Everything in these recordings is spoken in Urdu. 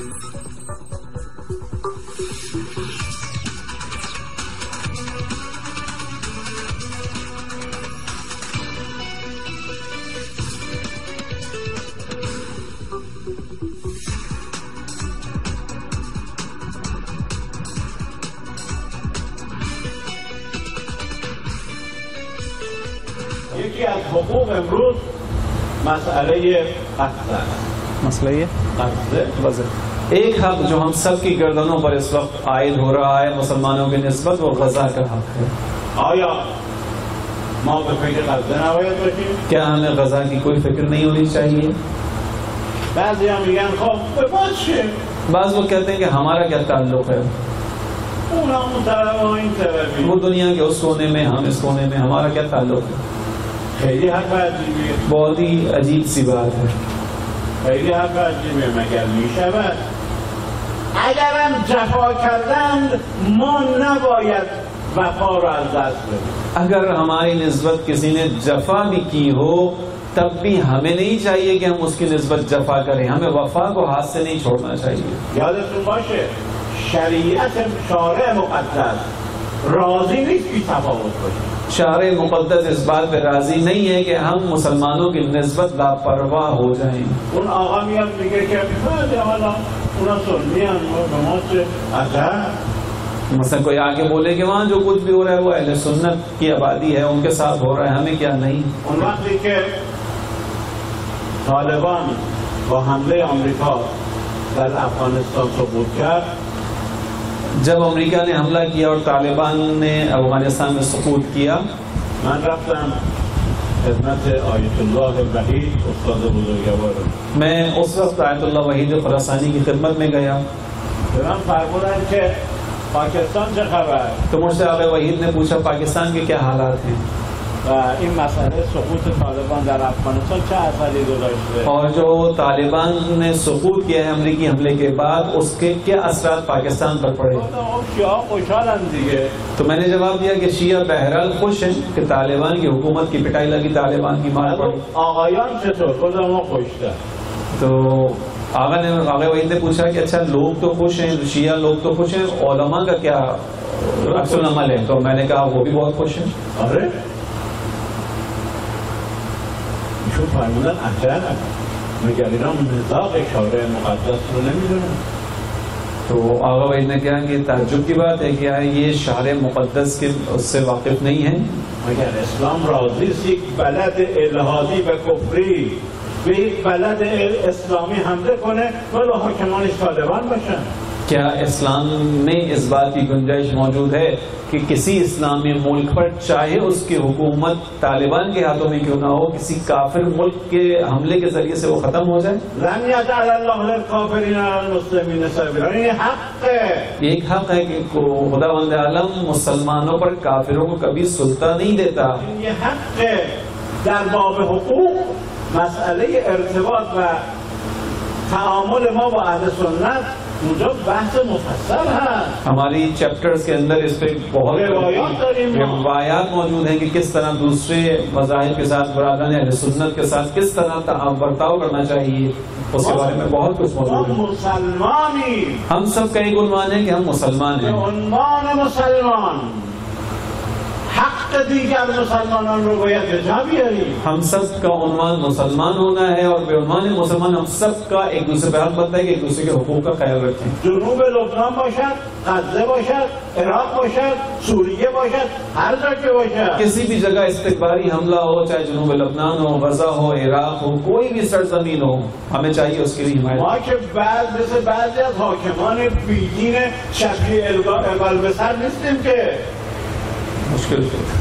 یکی از حقوق امروز مسئله قبضه مسئلہ یہ قبضه وضع ایک حق جو ہم سب کی گردنوں پر اس وقت عائد ہو رہا ہے مسلمانوں کی نسبت، وہ غزہ کا حق ہے. آیا ما به فکر قبضه نباید باشیم؟ کیا ہمیں غزہ کی کوئی فکر نہیں ہونی چاہیے؟ بعضی هم میگن خب به ما چه؟ بعض لوگ کہتے ہیں کہ ہمارا کیا تعلق ہے، اونا اون طرف و این طرفی. وہ دنیا کے اس کونے میں ہم اس کونے میں، ہمارا کیا تعلق ہے. خیلی حق عجیبیه، بہت ہی عجیب سی بات ہے. خیلی حق عجیبیه. مگر میشود اگرم جفا کردند ما نباید وفا را از دست بدیم. اگر ہماری نسبت کسی نے جفا بھی کی ہو تب بھی ہمیں نہیں چاہیے کہ ہم اس کی نسبت جفا کریں، ہمیں وفا کو ہاتھ سے نہیں چھوڑنا چاہیے. یادتون باشه شریعت شارع مقدس راضی نیست بی تفاوت باشه. شارع مقدس اس بات پہ راضی نہیں ہے کہ ہم مسلمانوں کی نسبت لاپرواہ ہو جائیں. اون آقا میاد میگه که حالا اونا سنی هم به ما چه عجب. مثلا کوئی آ کے بولے کہ وہاں جو کچھ بھی ہو رہا ہے وہ اہل سنت کی آبادی ہے، ان کے ساتھ ہو رہا ہے، ہمیں کیا نہیں. اون وقتی که طالبان با حمله آمریکا در افغانستان سقوط کرد، جب امریکہ نے حملہ کیا اور طالبان نے افغانستان میں سقوط کیا، من رفتم خدمت آیت الله وحید استاد بزرگوار. میں اس وقت آیت اللہ وحید خراسانی کی خدمت میں گیا به من فرمودند که پاکستان چه خبر تو مجھ سے آقا وحید نے پوچھا پاکستان کے کیا حالات ہیں و این مسئله سقوط طالبان در افغانستان چه اثری گذاشته اور جو طالبان نے سقوط کیا ہے امریکی حملے کے بعد اس کے کیا اثرات پاکستان پر پڑے. شیعہ خوشحالن دیگه. تو میں نے جواب دیا کہ شیعہ بہرحال خوش ہیں کہ طالبان کی حکومت کی پٹائی لگی، طالبان کی مار پڑی. آقایان چطور؟ خود ما خوشتر. تو آقا وحید نے پوچھا کہ اچھا لوگ تو خوش ہیں، شیعہ لوگ تو خوش ہیں، علماء کا کیا عکس العمل ہے؟ تو میں نے کہا وہ بھی بہت خوش ہیں. آره ایشون فرمودن عجب مگر اینا مصداق شارع مقدس رو نمیدونن. تو آقا وحید نے کہا کہ تعجب کی بات ہے کیا ہے یہ شارع مقدس کے اس سے واقف نہیں ہیں؟ مگر اسلام راضی است یک بلد الهادی و کفری به یک بلد اسلامی حمله کنه ولی حاکمانش طالبان باشن. کیا اسلام میں اس بات کی گنجائش موجود ہے کہ کسی اسلامی ملک پر چاہے اس کی حکومت طالبان کے ہاتھوں میں کیوں نہ ہو کسی کافر ملک کے حملے کے ذریعے سے وہ ختم ہو جائے؟ لن یجعل الله للکافرین علی المسلمین سبیلا. یہ حق ہے. ایک حق ہے کہ خداوند عالم مسلمانوں پر کافروں کو کبھی سلطہ نہیں دیتا. یہ حق ہے. در باب حقوق مسئله ارتباط و تعامل ما با اهل سنت اونجا بحث مفصل ہے. ہماری چیپٹرز کے اندر اس پہ بہت روایات موجود ہیں کہ کس طرح دوسرے مذاہب کے ساتھ برادران اہل سنت کے ساتھ کس طرح برتاؤ کرنا چاہیے، اس کے بارے میں بہت کچھ موجود ہے. مسلمانی ہم سب کا ایک عنوان ہے کہ ہم مسلمان ہیں. عنوان مسلمان حق دیگر مسلمانان رو باید به جا بیاریم. ہم سب کا عنوان مسلمان ہونا ہے اور بے عنوان مسلمان ہم سب کا ایک دوسرے پہ حق بنتا ہے کہ ایک دوسرے کے حقوق کا خیال رکھیں. جنوب لبنان باشد، غزه باشد، عراق باشد، سوریه باشد، ہر جا که باشد، کسی بھی جگہ استقبالی حملہ ہو، چاہے جنوب لبنان ہو، غزہ ہو، عراق ہو، کوئی بھی سرزمین ہو، ہمیں چاہیے اس کے لیے حمایت. ما که مثل بعضی از حاکمان بیدین شکلی اقبال به سر نیستیم که مشکل سے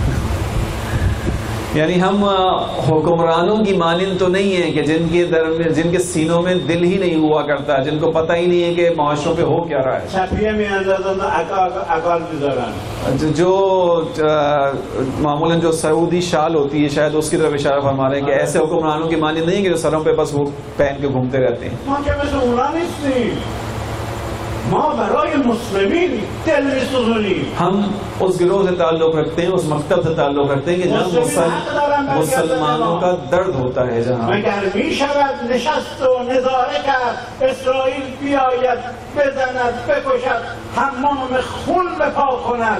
یعنی ہم حکمرانوں کی مانند تو نہیں ہیں کہ جن کے سینوں میں دل ہی نہیں ہوا کرتا، جن کو پتہ ہی نہیں ہے کہ معاشروں پہ ہو کیا رہا ہے. چپیه میاندازن اقال میذارن. جو معمولاً جو سعودی شال ہوتی ہے شاید اس کی طرف اشارہ فرما رہے ہیں کہ ایسے حکمرانوں کی مانند نہیں ہے کہ جو سروں پہ بس وہ پہن کے گھومتے رہتے ہیں. ما که مثل اونا نیستیم. ما برای مسلمین دل می‌سوزونیم. ہم اس گروہ سے تعلق رکھتے ہیں، اس مکتب سے تعلق رکھتے ہیں کہ جہاں مسلمانوں کا درد ہوتا ہے، جہاں مگر میشود نشست و نظاره کرد اسرائیل بیاید بزند بکشد حمام خون به پا کند،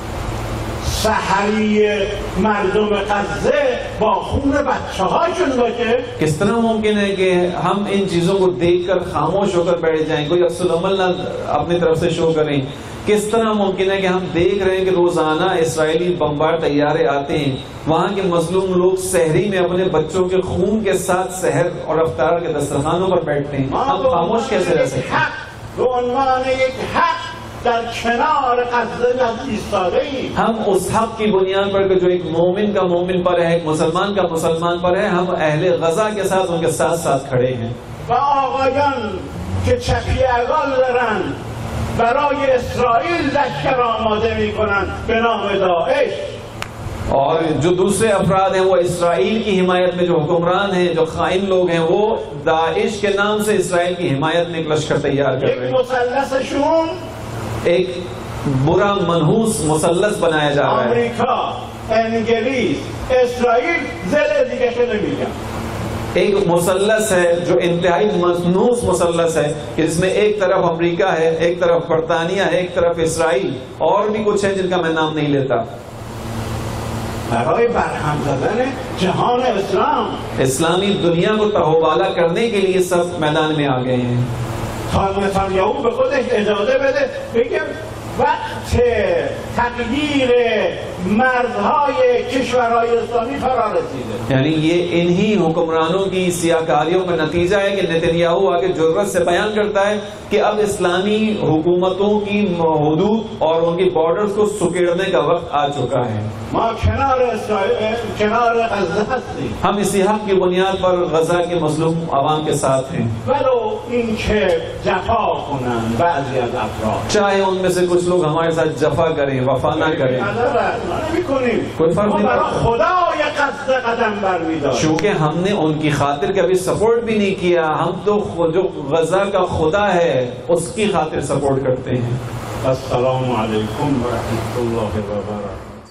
سحری مردم غزه با خون بچه هاشون باشه. کس طرح ممکن ہے کہ ہم ان چیزوں کو دیکھ کر خاموش ہو کر بیٹھ جائیں، کوئی عکس العمل نہ اپنی طرف سے شو کریں؟ کس طرح ممکن ہے کہ ہم دیکھ رہے ہیں کہ روزانہ اسرائیلی بمبار طیارے آتے ہیں، وہاں کے مظلوم لوگ سحری میں اپنے بچوں کے خون کے ساتھ سحر اور افطار کے دسترخوانوں پر بیٹھتے ہیں، ہم خاموش کیسے رہ سکتے ہیں؟ به عنوان یک حق در کنار غزه ایستاده ایم. ہم اس حق کی بنیاد پر کہ جو ایک مومن کا مومن پر ہے، ایک مسلمان کا مسلمان پر ہے، ہم اہل غزہ کے ساتھ ان کے ساتھ ساتھ کھڑے ہیں. و آقایان که چپی اقال دارن برای اسرائیل لشکر آماده میکنن به نام داعش. اور جو دوسرے افراد ہیں وہ اسرائیل کی حمایت میں جو حکمران ہیں، جو خائن لوگ ہیں، وہ داعش کے نام سے اسرائیل کی حمایت میں ایک لشکر تیار کر رہے یک ہیں. مثلثشون ایک برا منحوس مثلث بنایا جا رہا ہے. آمریکا، انگلیس، اسرائیل زل دیگه شده میگن. ایک مثلث ہے جو انتہائی منحوس مثلث ہے کہ جس میں ایک طرف امریکہ ہے، ایک طرف برطانیہ ہے، ایک طرف اسرائیل، اور بھی کچھ ہے جن کا میں نام نہیں لیتا. برای برهم زدن جهان اسلام اسلامی دنیا کو تہوبالا کرنے کے لیے سب میدان میں آ گئے ہیں. تا نتانیاهو به خودش اجازه بده بگه وقت تغییر مرزهای کشورهای اسلامی فرا رسیده. یعنی یہ انہی حکمرانوں کی سیاہکاریوں کا نتیجہ ہے کہ نتنیاہو آگے جرأت سے بیان کرتا ہے کہ اب اسلامی حکومتوں کی حدود اور ان کی بارڈرز کو سکیڑنے کا وقت آ چکا ہے. ما کنار غزه هستیم. ہم اسی حق کی بنیاد پر غزہ کے مظلوم عوام کے ساتھ ہیں، ولو اینکه جفا کنن بعضی از افراد، چاہے ان میں سے کچھ لوگ ہمارے ساتھ جفا کریں، وفا نہ کریں، کوئی فرق ما نہیں برای پڑتا، خدای غزه قدم برمی‌داریم. چونکہ ہم نے ان کی خاطر کبھی سپورٹ بھی نہیں کیا. ہم تو جو غزہ کا خدا ہے اس کی خاطر سپورٹ کرتے ہیں. السلام علیکم ورحمۃ اللہ وبرکاتہ.